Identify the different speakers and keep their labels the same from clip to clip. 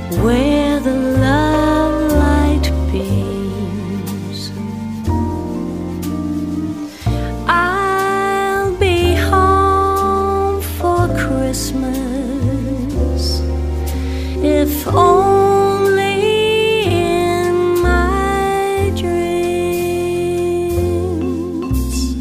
Speaker 1: where the love light beams. I'll be home for Christmas, if only in my dreams.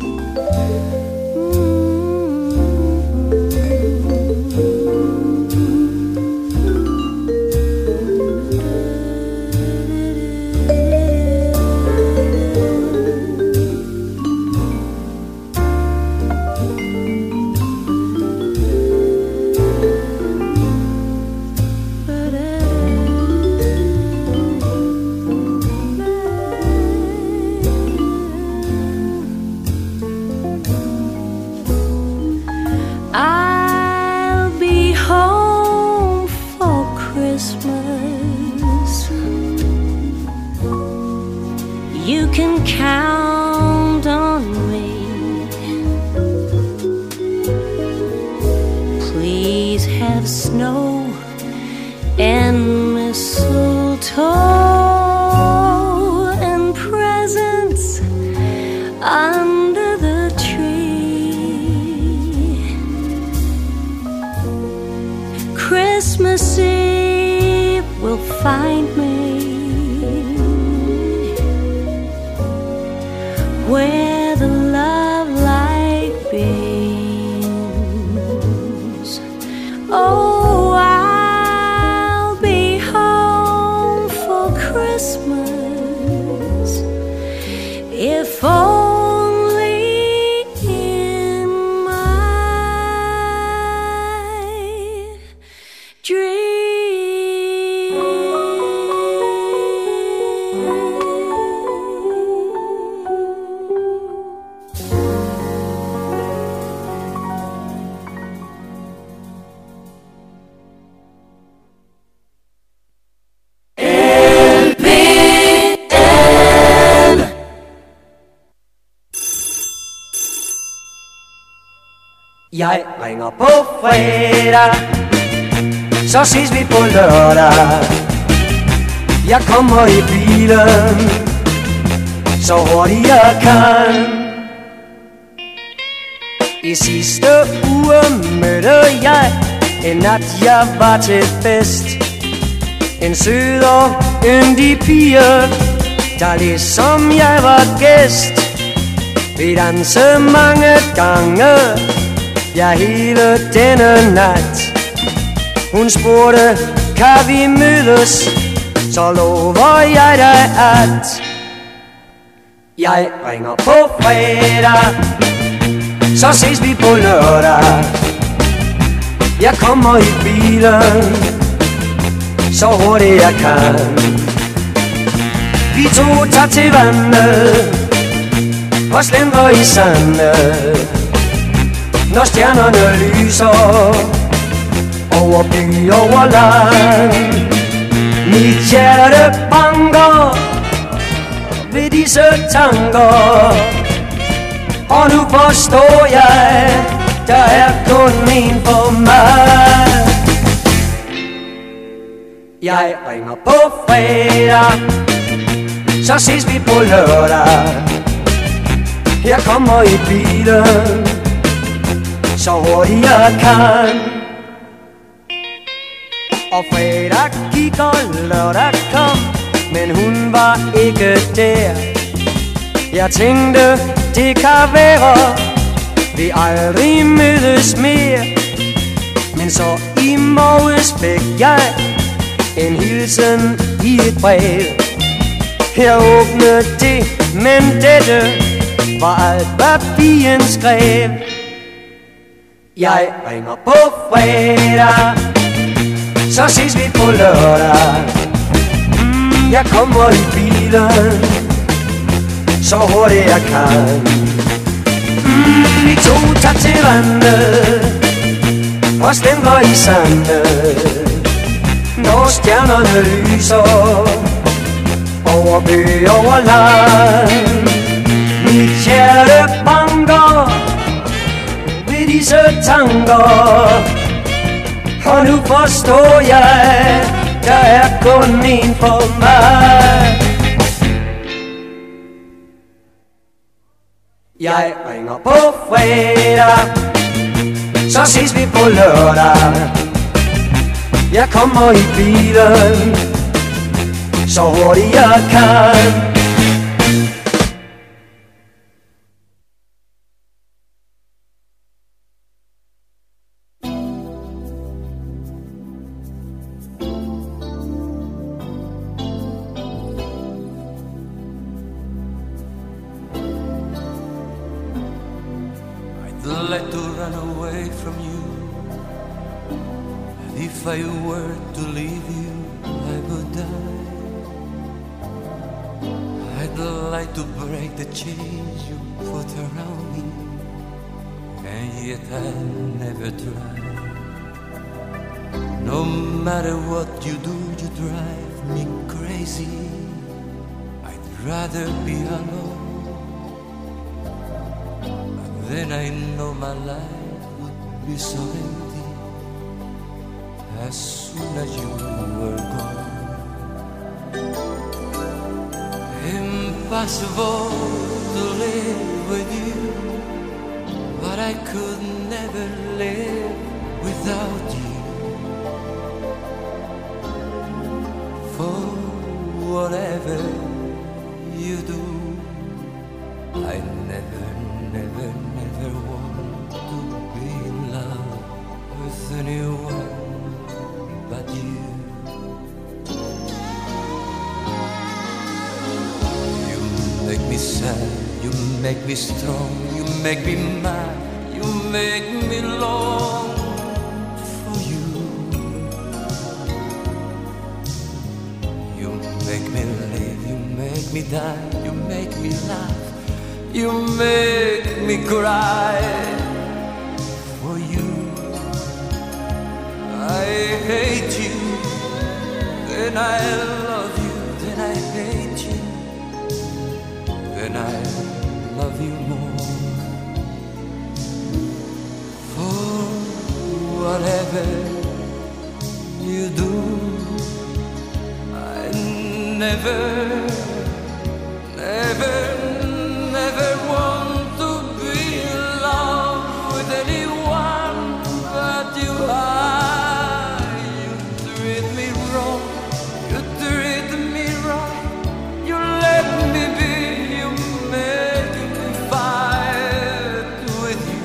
Speaker 1: I'll be home for Christmas. You can count on me. Please have snow and mistletoe and presents under the tree. Christmas Eve will find me where the love light beams. Oh, I'll be home for Christmas, if only in my dreams.
Speaker 2: Jeg ringer på fredag, så ses vi på lørdag. Jeg kommer i bilen, så hurtigt jeg kan. I sidste uge mødte jeg en nat, jeg var til fest. En sød og yndig pige, der ligesom jeg var gæst. Vi dansede mange gange, ja, hele denne nat. Hun spurgte, kan vi mødes? Så lover jeg dig, at jeg ringer på fredag, så ses vi på lørdag. Jeg kommer i bilen, så hurtigt jeg kan. Vi to tager til vandet og slender i sandet, når stjernerne lyser over by, over land. Mit hjerte banker ved disse tanker, og nu forstår jeg, der er kun en for mig. Jeg ringer på fredag, så ses vi på lørdag. Jeg kommer i bilen, så hurtigt jeg kan. Og fredag gik og lørdag kom, men hun var ikke der. Jeg tænkte, det kan være, vi aldrig mødes mere. Men så i morges fik jeg en hilsen i et brev. Jeg åbnede det, men dette var alt, hvad pigen skrev. Jeg ringer på fredag, så ses vi på lørdag. Jeg kommer i bilen, så hurtigt jeg kan. Vi to tager til vandet og stemmer i sandet, når stjernerne lyser over by, over land. Mit hjerte banker ved disse tanker, og nu forstår jeg, der er kun en for mig. Jeg ringer på fredag, så ses vi på lørdag. Jeg kommer i bilen, så hurtigt jeg kan.
Speaker 3: I'd like to run away from you. If I were to leave you, I would die. I'd like to break the chains you put around me, and yet I never try. No matter what you do, you drive me crazy. I'd rather be alone. But then I know my life would be so empty as soon as you were gone. Impossible to live with you, but I could never live without you. For whatever you do, I never, never, never want to be in love with anyone but you. You make me sad, you make me strong, you make me mad, you make me long for you. You make me live, you make me die, you make me laugh, you make me cry for you. I hate you, then I love you, then I hate you, then I love you more. For whatever you do, I never, never, never want to be in love with anyone but you. You treat me wrong, you treat me right, you let me be, you make me fight with you.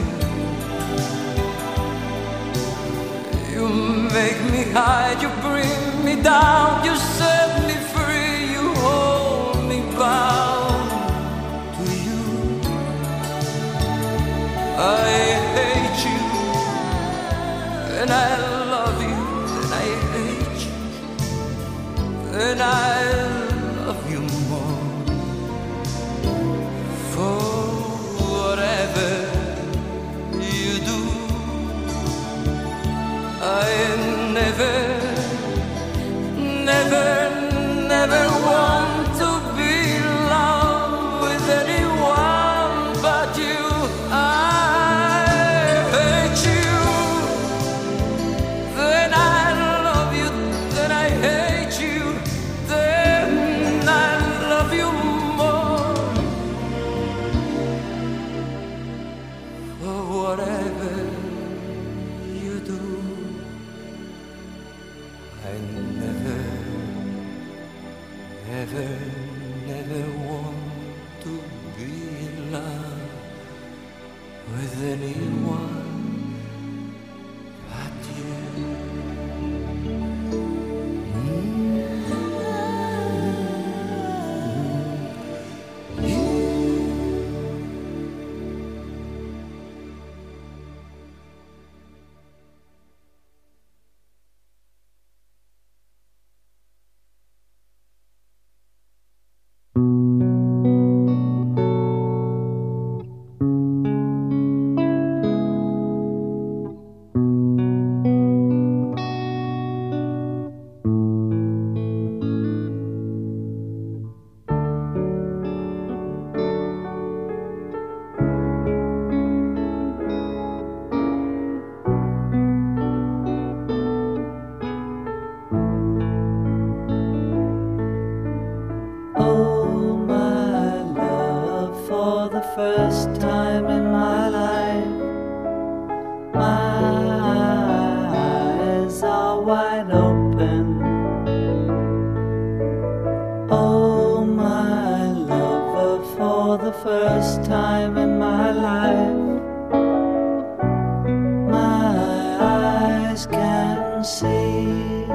Speaker 3: You make me hide, you bring me down, you set me free, you hold me bound to you. I hate you, and I love you, and I hate you, and I love you more. For whatever you do, I never, never, never want to be in love with anyone but you. I hate you, then I love you, then I hate you, then I love you more. For whatever you do, I never, never, never want to be in love with anyone but you.
Speaker 4: first time in my life. My eyes are wide open. Oh, my lover, for the first time in my life, my eyes can see.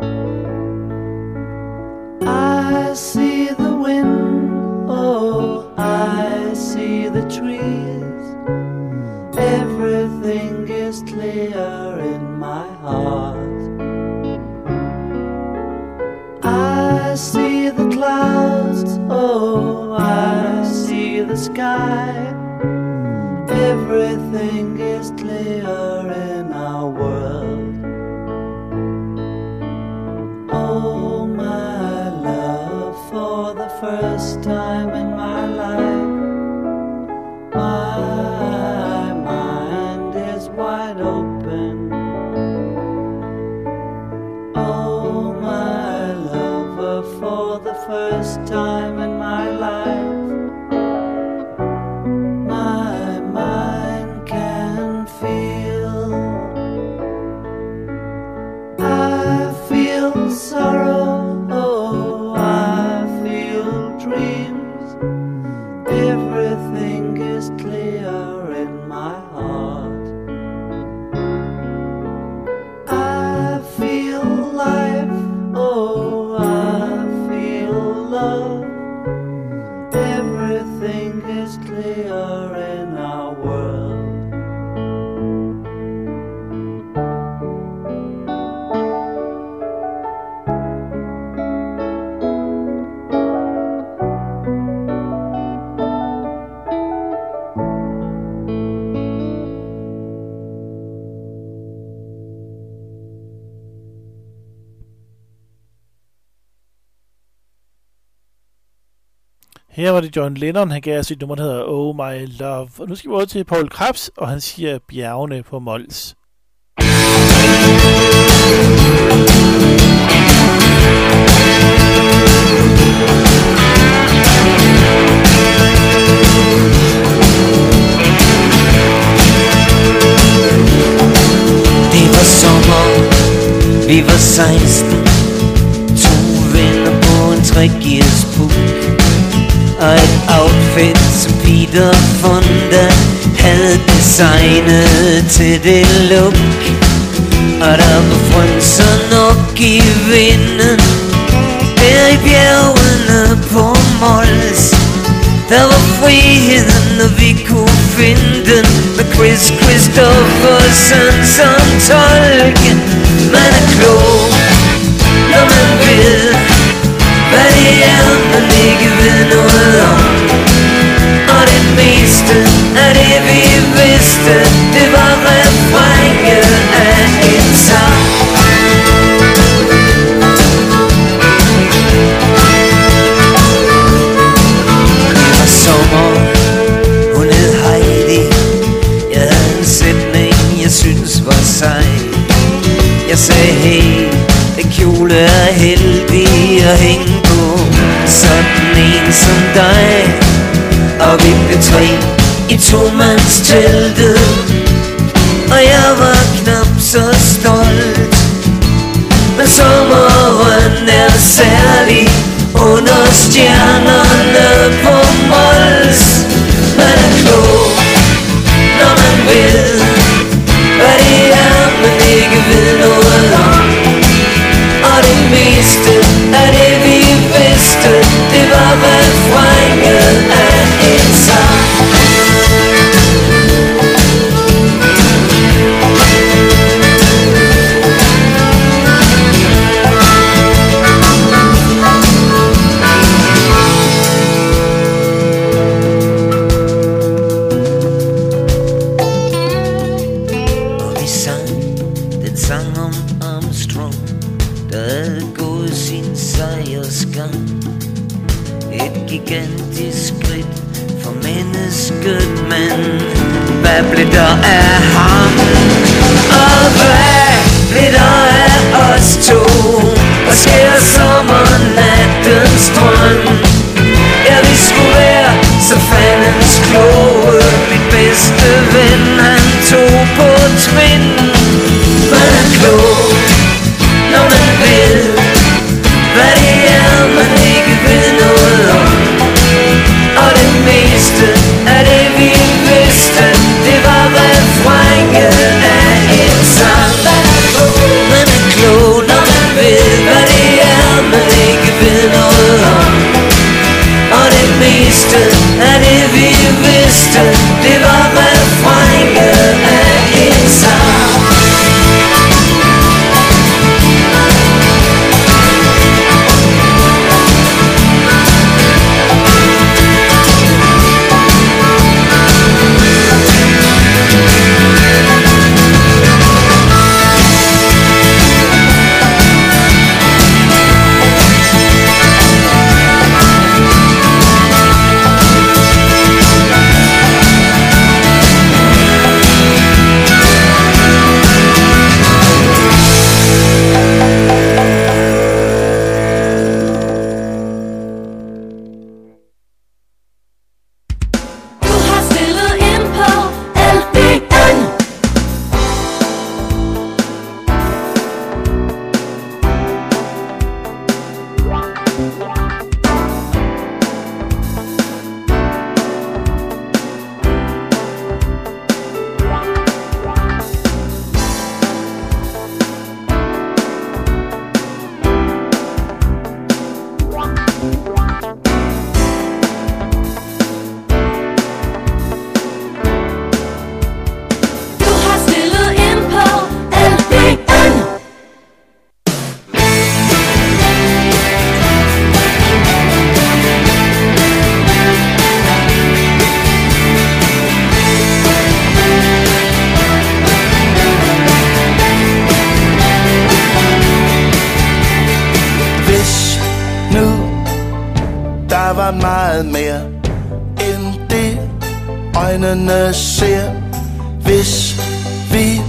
Speaker 4: I see the wind, oh, I see the trees. Everything is clear in my heart. I see the clouds, oh, I see the sky. Everything is clear in our world. Oh, my love, for the first time in my life, my mind is wide open. Oh, my lover, for the first time in my life, my mind can feel. I feel sorrow, oh, I feel dreams. Everything is clear in my heart. I feel life, oh, I feel love. Everything is clear in our world.
Speaker 5: Her var det John Lennon, han gav sit nummer, der hedder Oh My Love. Og nu skal vi over til Poul Krebs, og han siger bjergene på Mols.
Speaker 6: Det var sommer, vi var 16, 2 venner på en 3-gears Puch. Og et outfit, som Peter Fonda havde designet til det look. Og der var frynser nok i vinden, der i bjergene på Mols. Der var friheden, når vi kunne finde den, med Chris Christofferson som tolken. Man er klog, når man ved, hvad det er, man ikke ved noget om. Og det meste af det vi vidste, det var refrænget af en sang. Det var sommer, hun hed Heidi. Jeg havde en sætning, jeg synes var sej. Jeg sagde hey, den kjole er heldig at hænge på, sådan en som dig. Og vi blev 3 i 2-mandsteltet, og jeg var knap så stolt. Men sommeren er særlig under stjernerne på Mols. Man er klog, når man ved, hvad det er, man ikke ved noget om. Og det meste af det vi vidste, det var refrænget af en sang. Og vi sang den sang om Armstrong, der havde gået sin sejrsgang. Et gigantisk skridt for mennesket, men hvad blev der af ham? Og hvad blev der af os to? Og sker sommernattens drøm? Ja, vi skulle være så fandens kloge. ven, han tog på tvinden. Man er klog, når man ved, hvad det er, man ikke ved noget om. Og det meste af det vi vidste, det var refrænget af en sang. Man er klog, når man ved, hvad det er, man ikke ved noget om. Og det meste af det vi vidste, det var refrænget af en sang.
Speaker 7: Meget mere end det øjnene ser. Hvis vi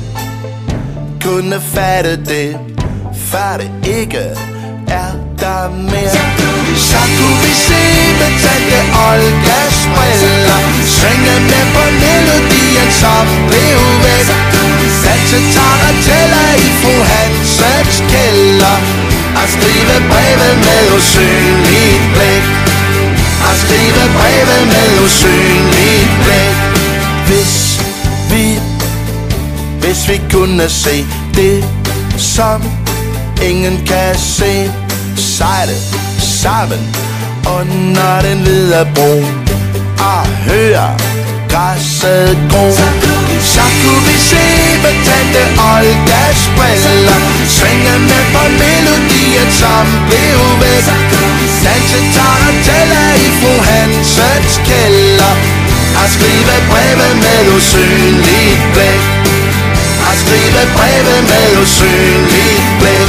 Speaker 7: kunne fatte det, før det ikke er der mere, så kunne vi se betændte Olgas briller, synge med på melodien som blev væk, danse taranteller i fru Hansens kælder, og skrive breve med usynligt blik. Og skrive breve med usynligt blik. Hvis vi kunne se det, som ingen kan se, sejle sammen under den hvide bro og høre græsset gro. Så kunne vi se betændte Olgas briller, synge med på melodien som blev væk, danse taranteller i fru Hansens kælder, og skrive breve med usynligt blik. Og skrive breve med usynligt blik.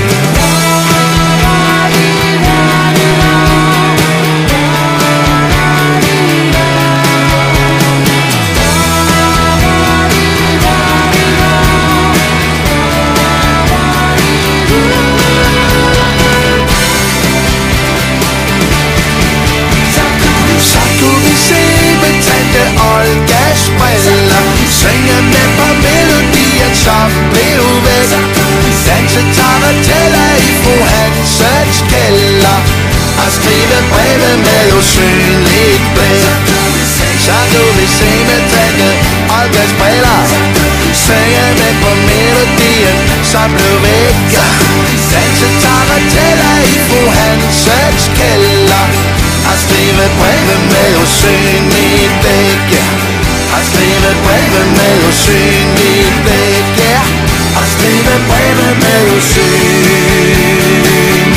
Speaker 7: Olgas briller, synge med på melodien som blev væk, danse taranteller i fru Hansens kælder, og skrive breve med usynligt blik. Så kunne vi se betændte Olgas briller, synge med på melodien som blev væk, danse taranteller i fru Hansens kælder, og skrive breve med usynligt blik. Og skrive breve med usynligt blik. Og skrive breve med usynligt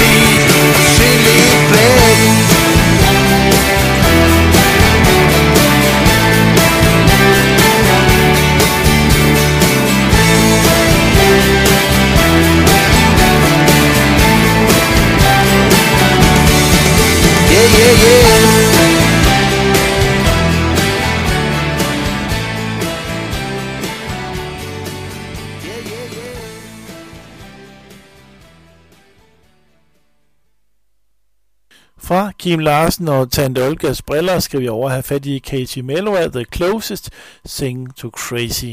Speaker 7: blik. Yeah, yeah, yeah.
Speaker 5: Fra Kim Larsen og Tante Olgas briller skal vi over have fat i Katie Mello af The Closest, Sing to Crazy.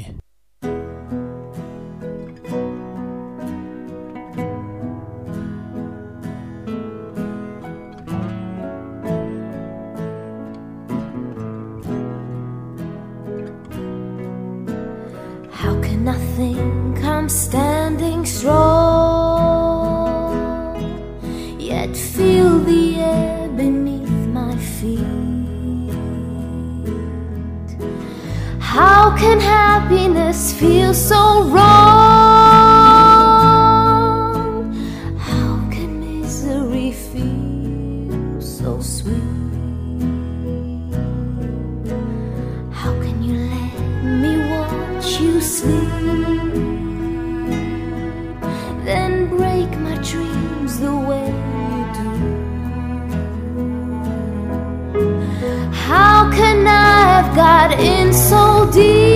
Speaker 1: How can I think I'm standing strong, yet feel the air beneath my feet? How can happiness feel so wrong? How can misery feel so sweet? How can you let me watch you sleep, then break my dreams the way you do? How can I have got in so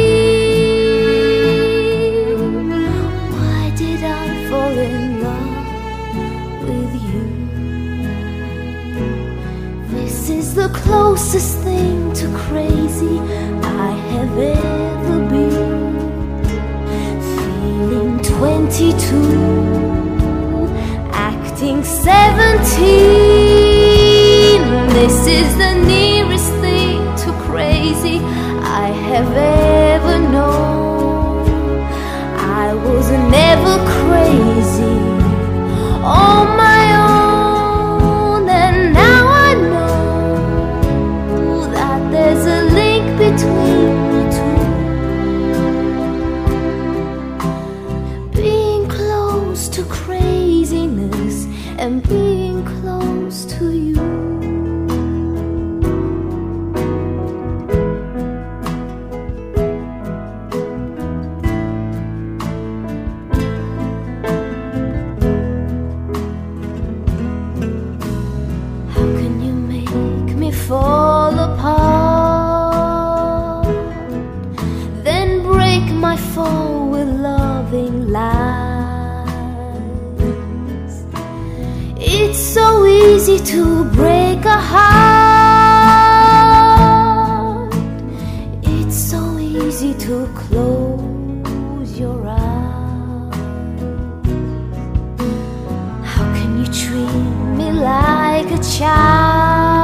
Speaker 1: deep? Why did I fall in love with you? This is the closest thing to crazy I have ever been. Feeling 22, acting 17. This is the nearest thing to crazy I have ever known. I was never crazy on my own, and now I know that there's a link between the two. Being close to craziness and being close to you. Fall apart, then break my fall with loving lies. It's so easy to break a heart. It's so easy to close your eyes. How can you treat me like a child?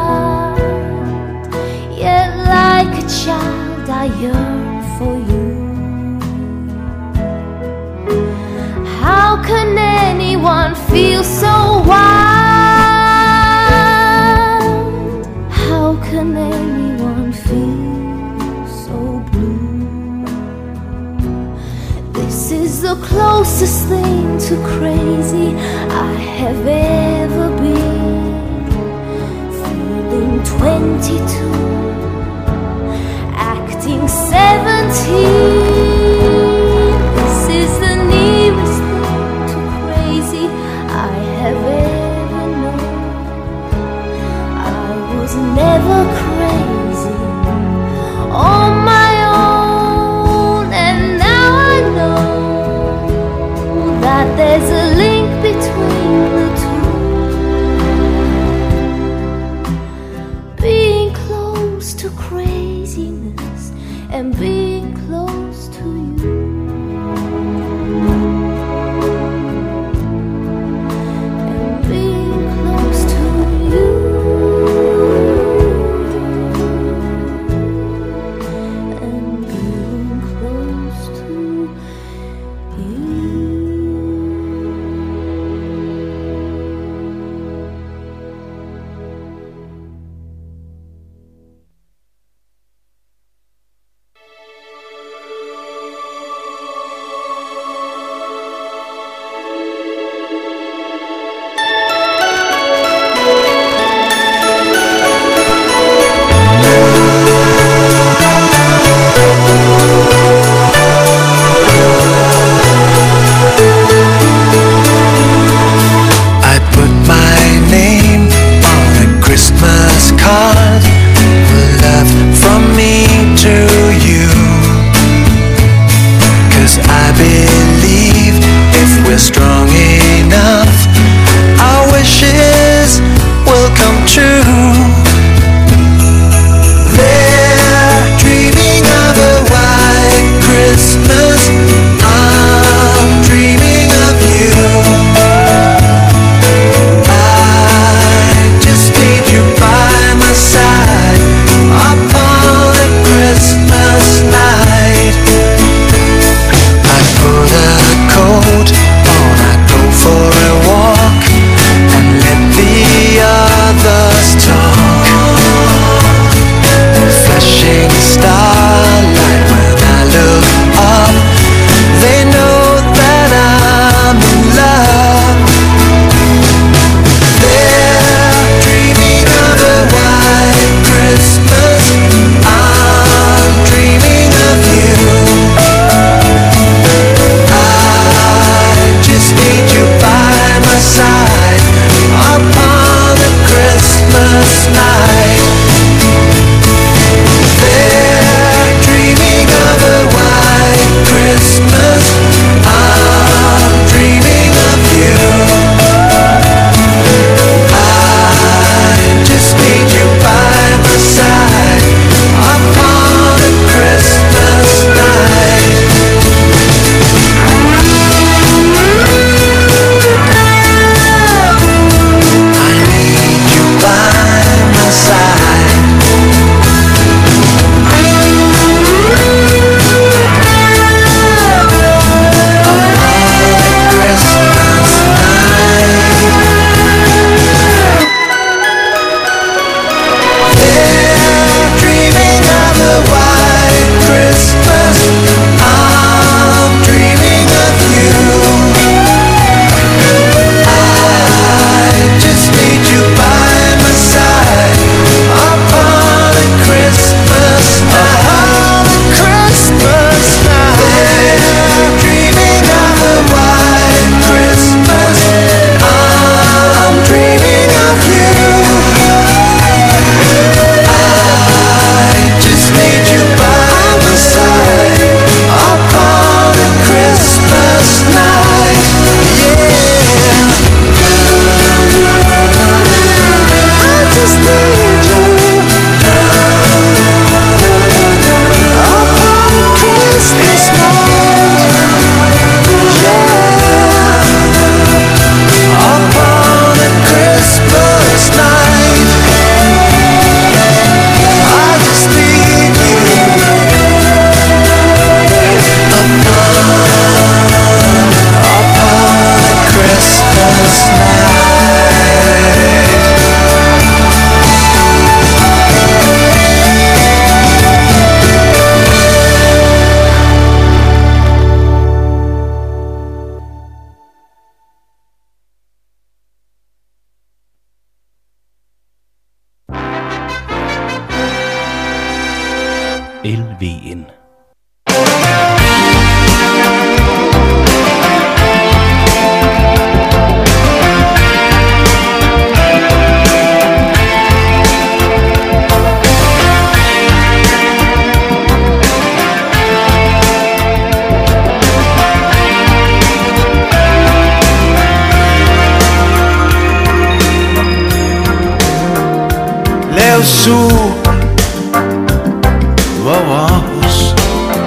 Speaker 1: Like a child, I yearn for you. How can anyone feel so wild? How can anyone feel so blue? This is the closest thing to crazy I have ever been. Feeling 22, 17. This is the nearest thing to crazy I have ever known. I was never crazy on my own, and now I know that there's a link between the two. Being close to craziness and being close to you, and
Speaker 8: LVN.
Speaker 7: Lav sol over os,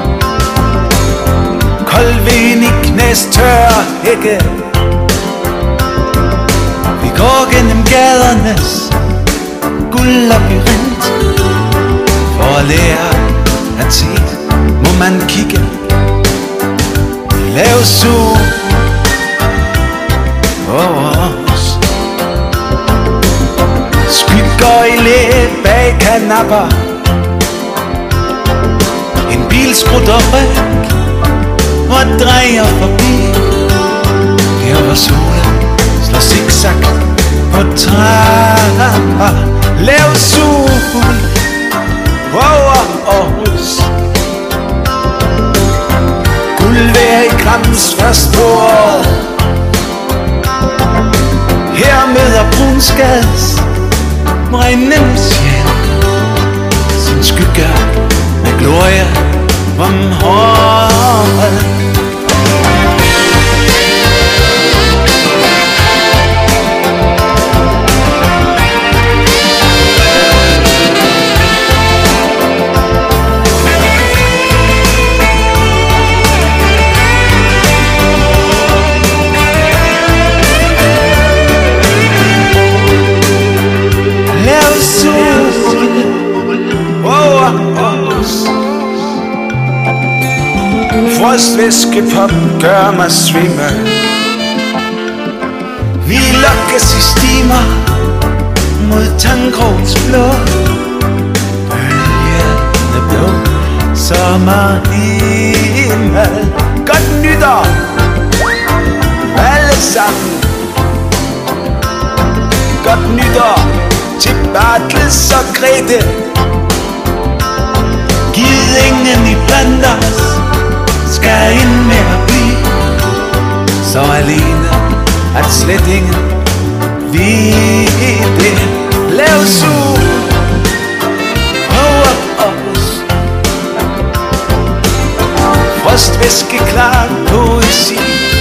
Speaker 7: kold vind i knæstørre hække. Vi går gennem gadernes guldlabyrint. For at lære at se, må man kigge. Lav sol over os, skygger i læ bag kanapper. En bil skrutter ryg og drejer forbi. Der hvor solen slår zigzag på trapper. Lav sol over Aarhus, guldvejr i Grams først på året. Her møder Brunskads brændende sjæl sin skygge med glorie om håret. Frostvæskepop gør mig svimmel. Vi lokkes i stimer mod Tangkrogs blå. Bølgende blå sommerhimmel. Godt nytår alle sammen. Godt nytår til Bartels og Grete. Giv ingen i blandt os skal ind med at blive så alene, at slet ingen ved det. Lav sol over os, frostvæske klar poesi.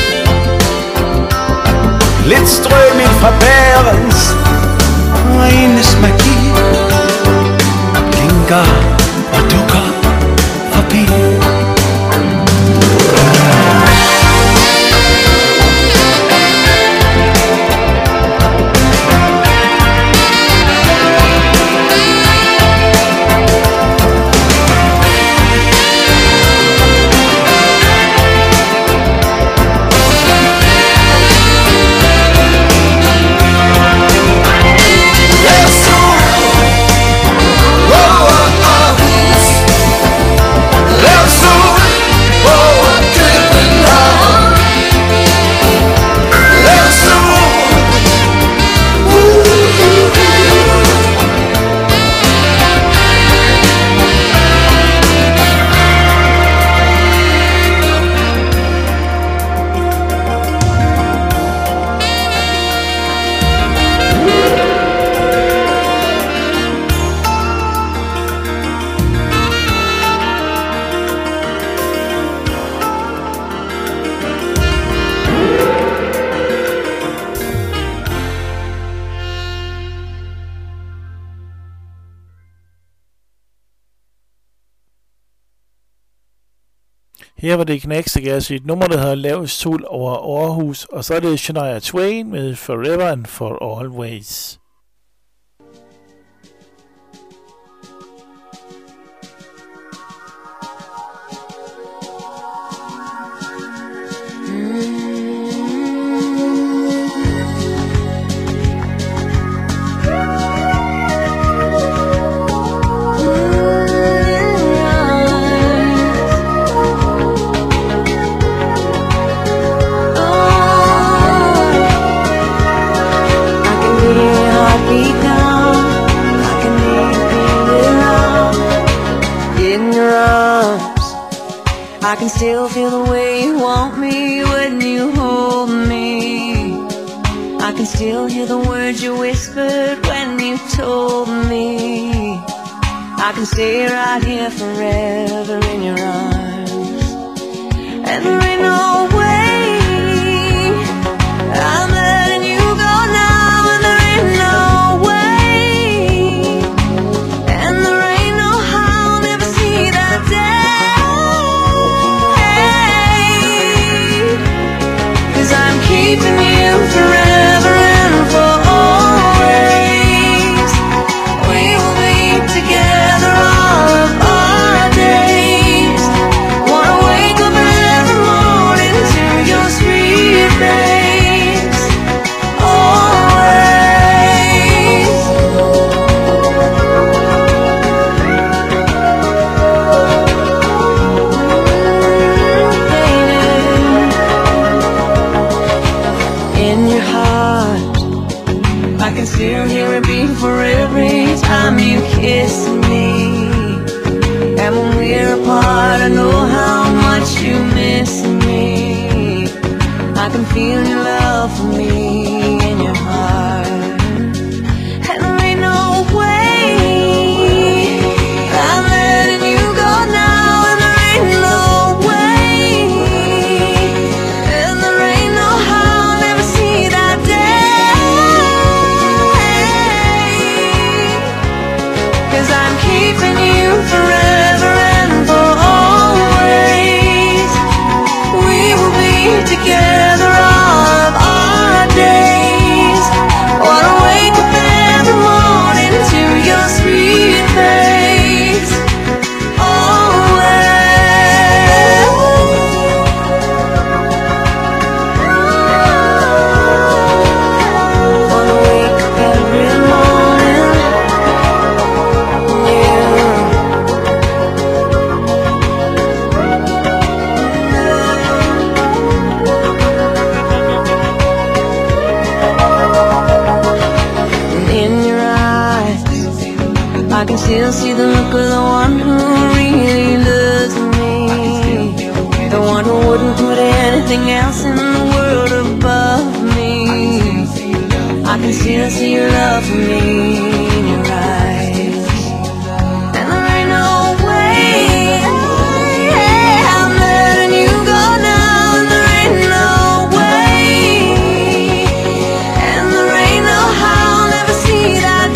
Speaker 7: Lidt strøm ind fra bærens renes magi. Blinker og dukker forbi.
Speaker 5: Her var det Knacks, der gav sit nummer, der hedder Lav sol over Aarhus, og så er det Shania Twain med Forever and for Always.
Speaker 9: In your
Speaker 6: I can still feel the way you want me when you hold me. I can still hear the words you whispered when you told me I can stay right here forever in your arms. And there ain't no way I'm letting you go now, and there ain't no way, and there ain't no how I'll never see that day. 'Cause I'm keeping you forever and for always. We will be together all of our days. Wanna wake up every morning to your sweet face. Always. In your heart, I can still hear it beat for every time you kiss me. And when we're apart, I know how much you miss me. I can feel your love for me in your heart. And there ain't no way I'm letting you go now, and there ain't no way, and there ain't no how I'll never see that day. 'Cause I'm keeping you forever and for always. We will be together all of our days. Wanna wake up every morning to your sweet face. Always. Wanna wake up every morning. In your eyes, I can still see the look of the one who really loves me, the one who wouldn't put anything else in the world above me. I can still see your love for me in your eyes. And there ain't no way I'm letting you go now, and there ain't no way, and there ain't no how I'll never see that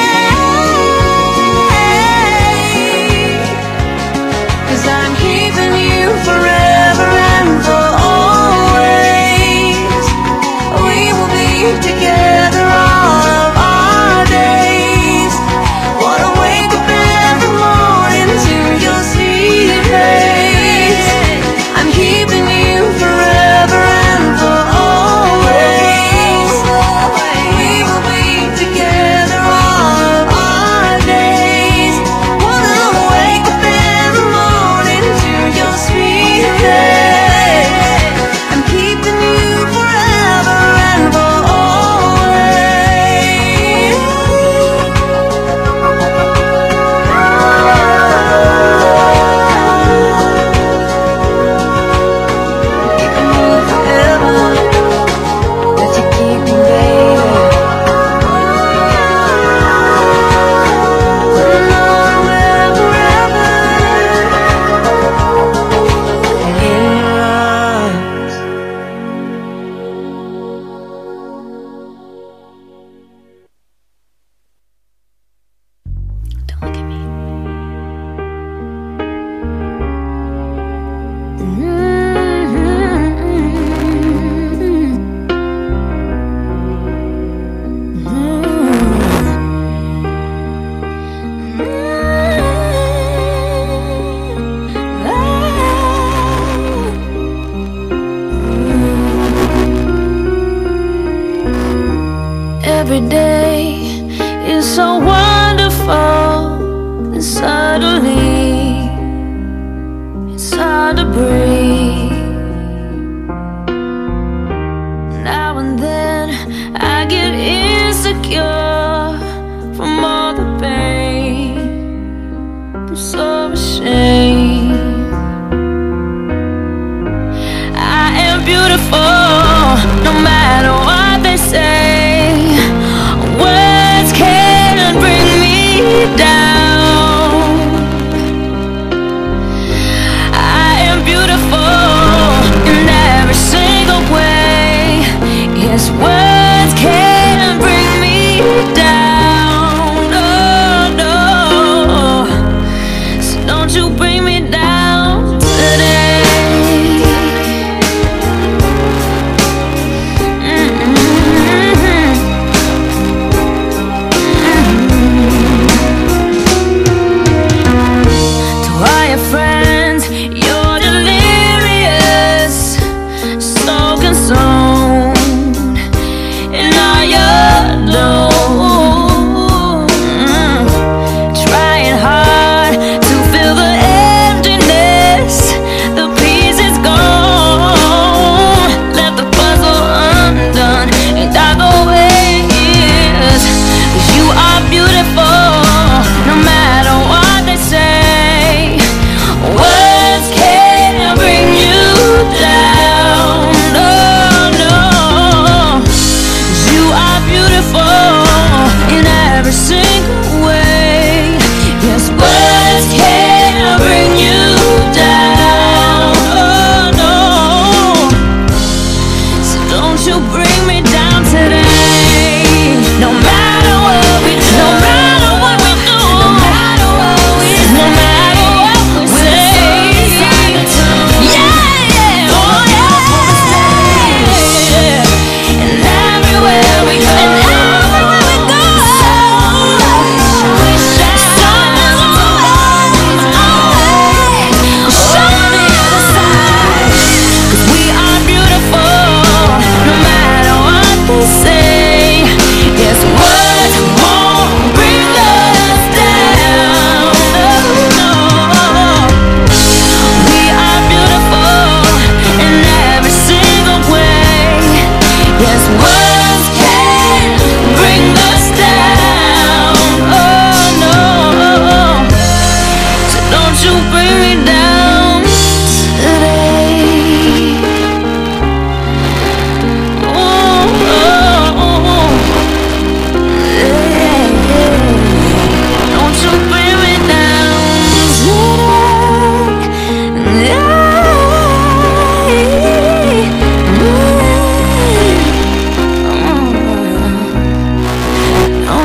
Speaker 6: day. 'Cause I'm keeping you forever and for always. We will be together all of our days. Wanna wake up every morning to your sweet face. I'm keeping you forever and for always. We will be together all of our days. Wanna wake up every morning to your sweet face. I'm keeping you forever and for always. Keeping you forever. That you keep me, baby. Forever. In your arms. Don't look at me.
Speaker 1: Every day is so wonderful, and suddenly it's hard to breathe. Now and then I get insecure from all the pain. I'm so ashamed.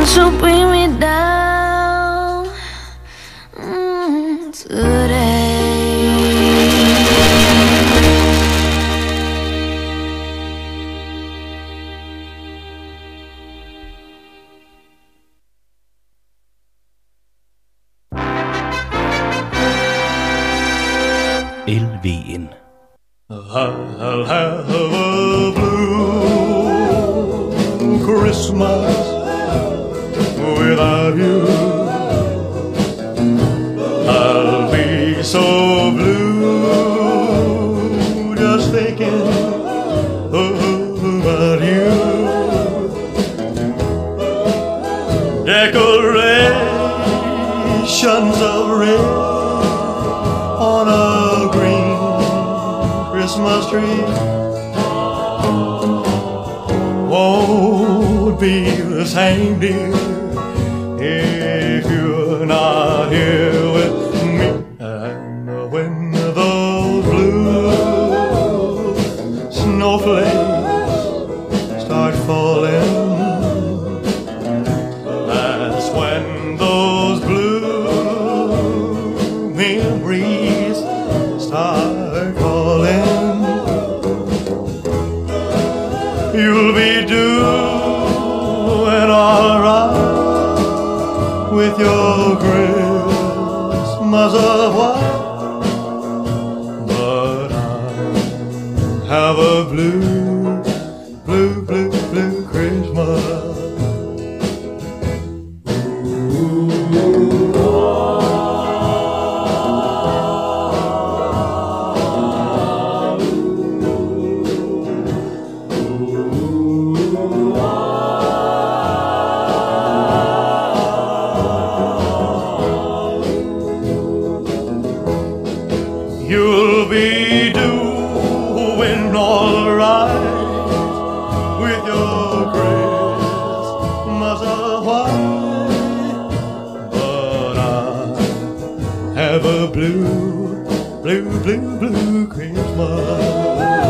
Speaker 1: to bring me down today.
Speaker 8: LVN.
Speaker 9: I'll have a blue Christmas without you. I'll be so blue just thinking about you. Decorations of red on a green Christmas tree won't be the same, dear, if you're not here with me. And when those blue snowflakes start falling, that's when those blue memories start calling. You'll be doing alright with your Christmas of white, but I have a blue, blue, blue, blue Christmas. You'll be doing alright with your Christmas of white, but I have a blue, blue, blue, blue Christmas.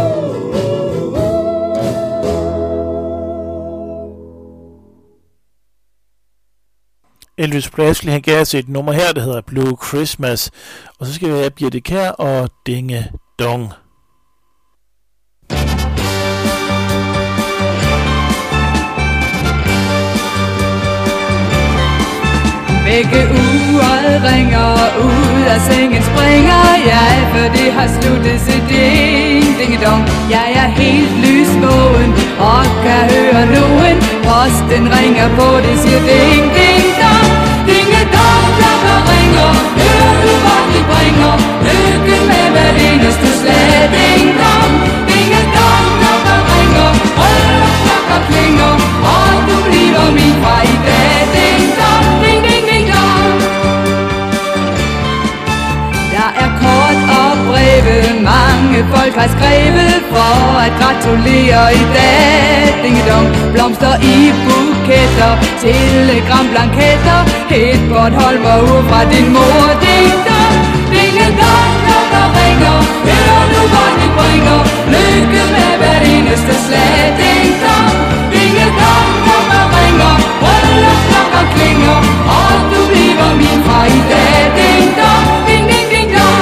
Speaker 5: Elvis Presley, han gav os et nummer her, der hedder Blue Christmas. Og så skal vi have Birthe Kjær og Dinge Dong.
Speaker 10: Begge uret ringer ud af sengen springer jeg, for det har sluttet sig ding, dinge dong. Jeg er helt lysvågen og kan høre nogen. Posten ringer på, det siger ding, ding dong. Dinge dong, klokker ringer, hører du hvad de bringer? Lykke med hver eneste slag, ding dong. Dinge dong, klokker ringer, røde klokker klinger, og du bliver min fra i dag, ding dong, ding ding ding dong. Der er kort og breve, mange folk har skrevet for at gratulere i dag, dinge dong. Blomster i buketter, telegramblanketter, et Bornholmer ur fra din mor, ding dong. Dinge dong, klokker ringer, hører du hvad de bringer? Lykke med hver eneste slag, ding dong. Dinge dong, klokker ringer, røde klokker klinger, og du bliver min fra i dag, ding dong, ding ding ding dong.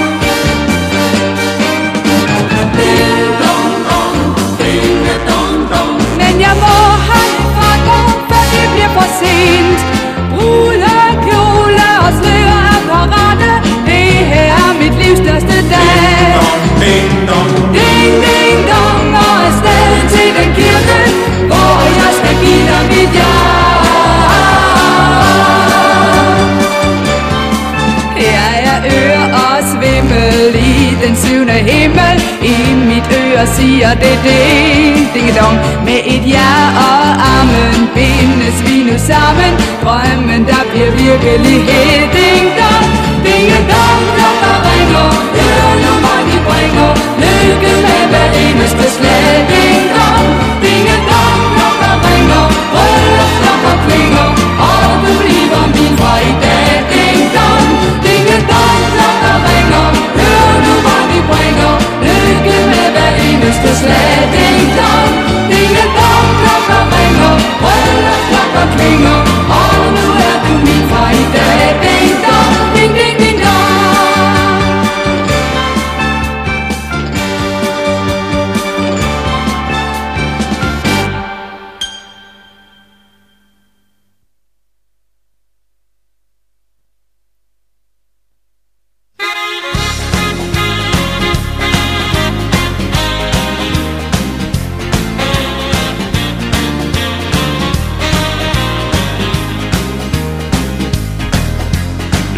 Speaker 10: Men jeg må holde fra gå, for det bliver for sent. Brudekjole og sløreapparate, det her er mit livs største dag. Ding dong, ding ding dong, og afsted til den kirke, hvor jeg skal give dig mit ja. Jeg er øre og svimmel i den syvende himmel. I mit øre siger det ding, ding dong. Med et ja og amen bindes vi nu sammen. Drømmen der bliver virkelighed, ding dong. Ding dong, klokker ringer, hører nu hvad de bringer? Lykke med hver eneste slag, ding dong. Ding dong, klokker ringer, røde klokker klinger, og du bliver min fra i dag, ding dong. Ding dong, klokker ringer, hører nu hvad de bringer? Lykke med hver eneste slag, ding dong. Ding dong, klokker ringer, røde klokker klinger,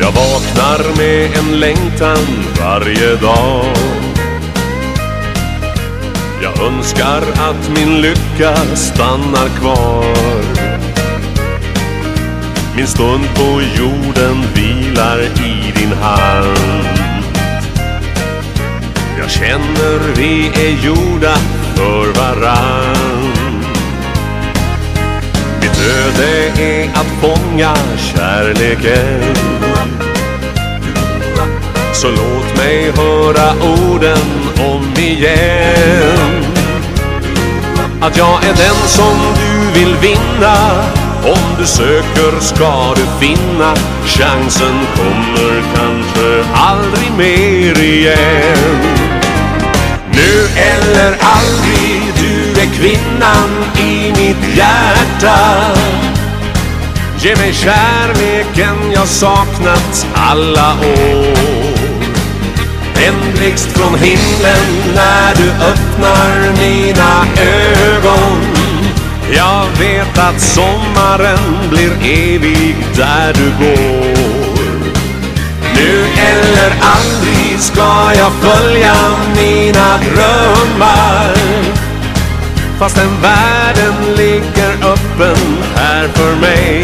Speaker 8: Jag vaknar med en längtan varje dag. Jag önskar att min lycka stannar kvar. Min stund på jorden vilar i din hand. Jag känner vi är gjorda för varann. Mitt öde är att fånga kärleken. Så låt mig höra orden om igen. Att jag är den som du vill vinna. Om du söker ska du finna. Chansen kommer kanske aldrig mer igen. Nu eller aldrig, du är kvinnan i mitt hjärta. Ge mig kärleken jag saknat alla år. En blixt från himlen när du öppnar mina ögon. Jag vet att sommaren blir evig där du går. Nu eller aldrig ska jag följa mina drömmar. Fastän världen ligger öppen här för mig.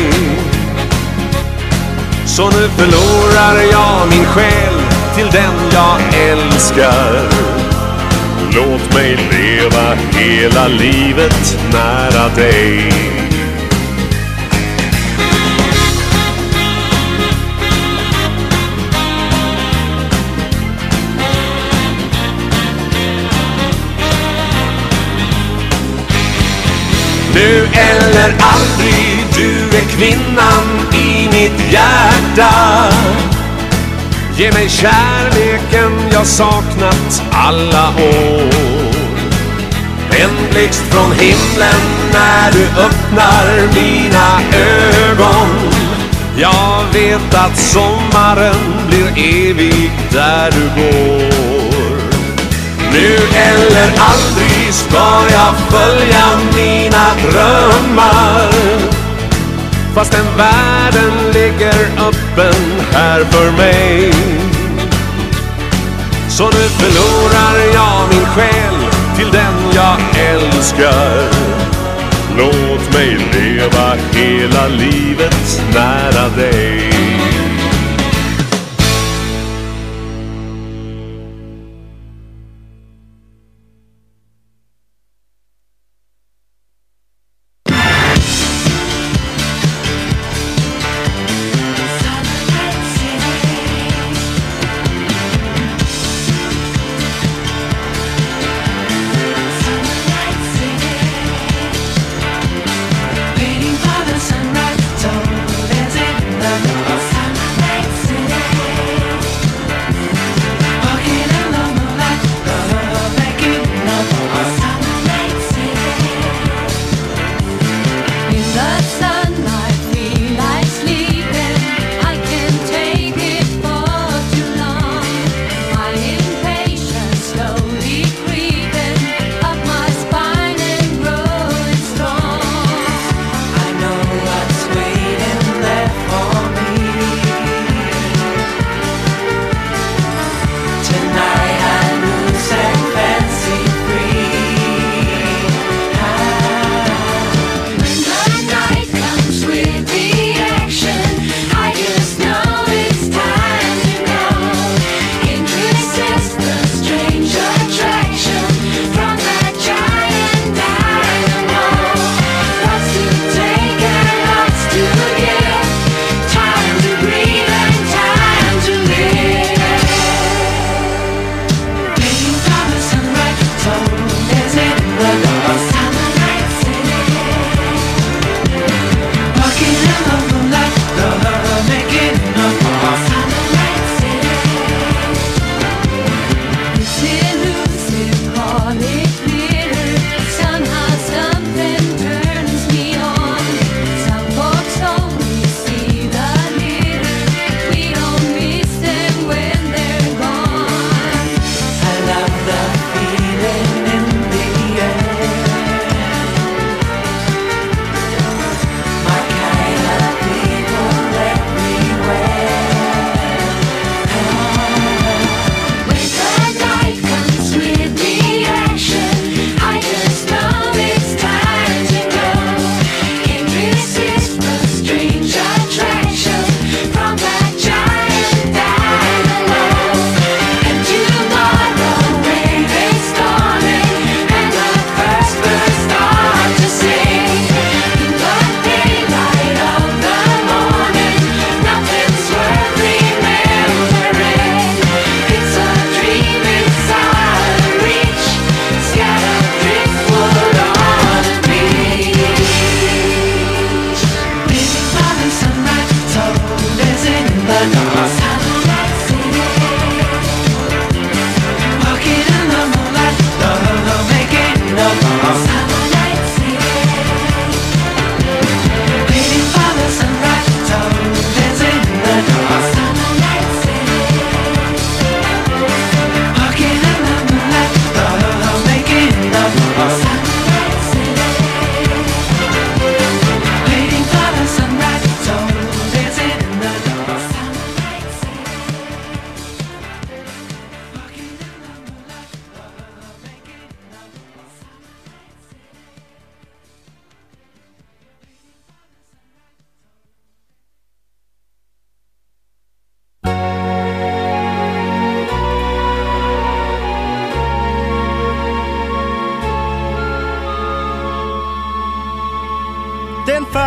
Speaker 8: Så nu förlorar jag min själ till den jag älskar. Låt mig leva hela livet nära dig. Nu eller aldrig, du är kvinnan i mitt hjärta. Ge mig kärleken jag saknat alla år. En blixt från himlen när du öppnar mina ögon. Jag vet att sommaren blir evig där du går. Nu eller aldrig ska jag följa mina drömmar. Fastän världen ligger öppen här för mig. Så nu förlorar jag min själ till den jag älskar. Låt mig leva hela livet nära dig.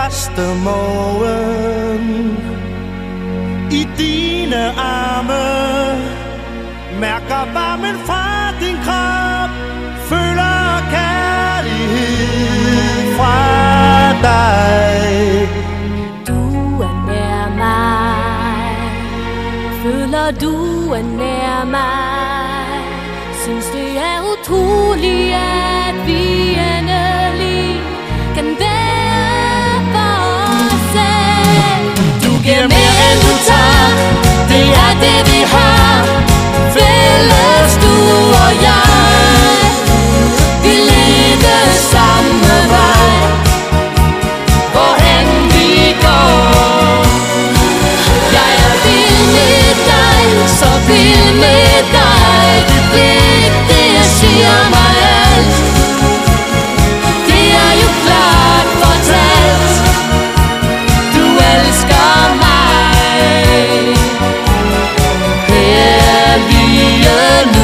Speaker 7: første morgen. I dine arme mærker varmen fra din krop, føler kærlighed fra dig.
Speaker 1: Du er nær mig, føler du er nær mig. Synes det er utroligt, at vi endelig kan være for os selv. Du giver mere end du tager, det er det vi har, fælles du og jeg. Vi leder samme vej, hvorhen vi går. Jeg er vild med dig, så vild med dig. Det blik, det siger mig alt. Det er jo klart fortalt, du elsker mig. Her lige nu.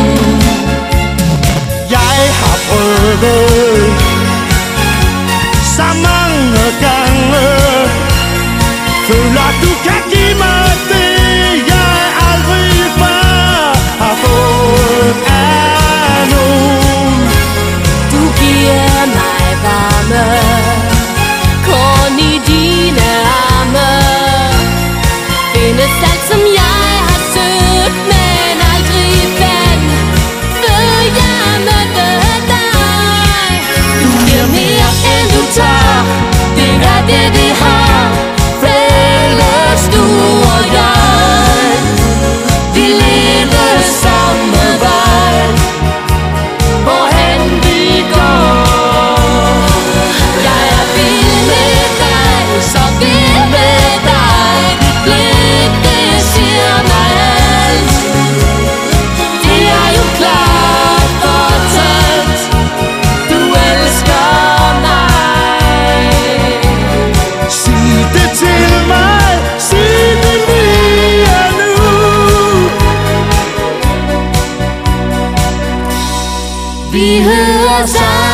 Speaker 7: Jeg har prøvet så mange gange, føler du kan give mig det, jeg aldrig før har fået af nogen.
Speaker 1: Du giver mig varme, kun i dine arme. Findes alt som jeg har søgt, men aldrig fandt, før jeg mødte dig. Du giver mere end du tager, det er det vi har, fælles du og jeg. Vi leder samme vej, hvorhen vi går. Jeg er vild med dig, så vild med dig. Dit blik, det siger mig alt. Det er jo klart fortalt, du elsker mig.
Speaker 7: Sig det til mig, sig det lige nu.
Speaker 1: Vi hører sammen.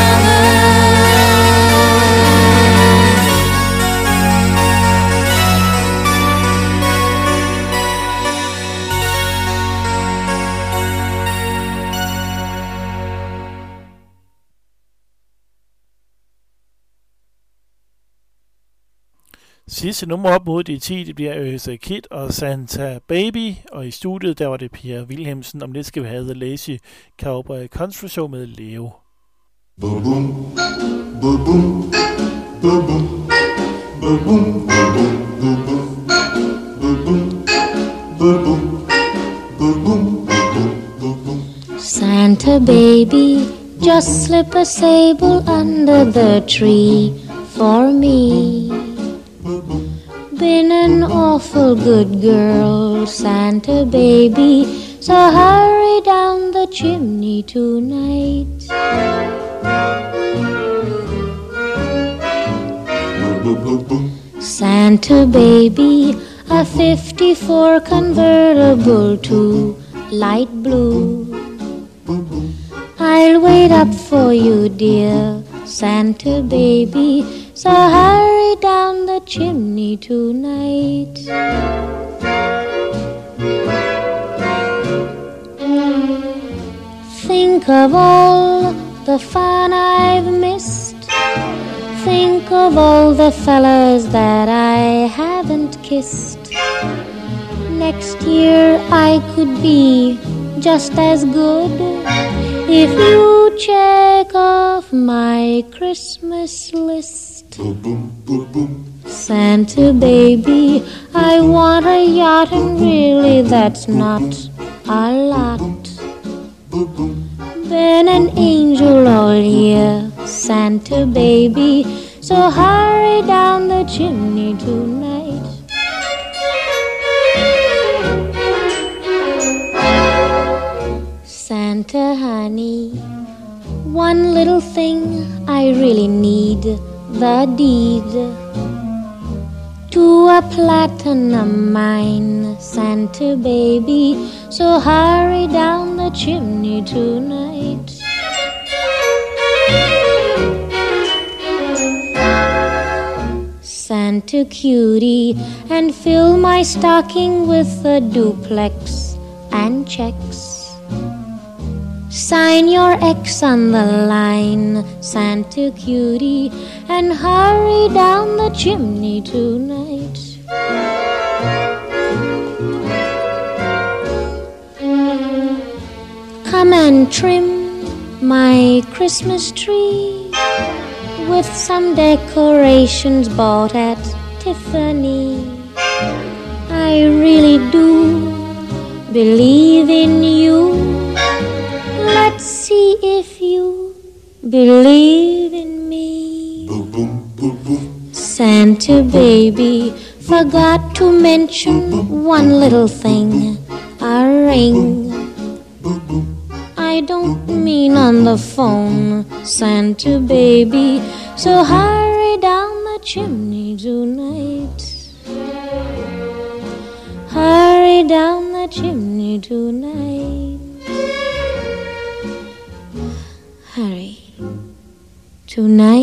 Speaker 5: Sidste nummer op mod de 10, det bliver Eartha Kitt og Santa Baby, og i studiet der var det Pia Wilhelmsen. Om lidt skal vi have The Lazy Cowboy Country Show med Leo.
Speaker 9: Boom boom, boom boom, boom boom, boom boom, boom boom, boom boom, boom boom, boom boom, boom boom.
Speaker 1: Santa baby, just slip a sable under the tree for me. Been an awful good girl, Santa baby, so hurry down the chimney tonight. Santa baby, a 54 convertible to light blue. I'll wait up for you, dear Santa baby, so hurry down the chimney tonight. Think of all the fun I've missed. Think of all the fellas that I haven't kissed. Next year I could be just as good if you check off my Christmas list. Santa baby, I want a yacht, and really that's not a lot. Been an angel all year, Santa baby, so hurry down the chimney tonight. Santa honey, one little thing I really need, the deed to a platinum mine, Santa baby, so hurry down the chimney tonight. Santa cutie, and fill my stocking with a duplex and checks. Sign your X on the line, Santa cutie, and hurry down the chimney tonight. Come and trim my Christmas tree with some decorations bought at Tiffany. I really do believe in you. Let's see if you believe in me. Santa baby forgot to mention one little thing, a ring. I don't mean on the phone, Santa baby, so hurry down the chimney tonight. Hurry down the chimney tonight. Hurry tonight.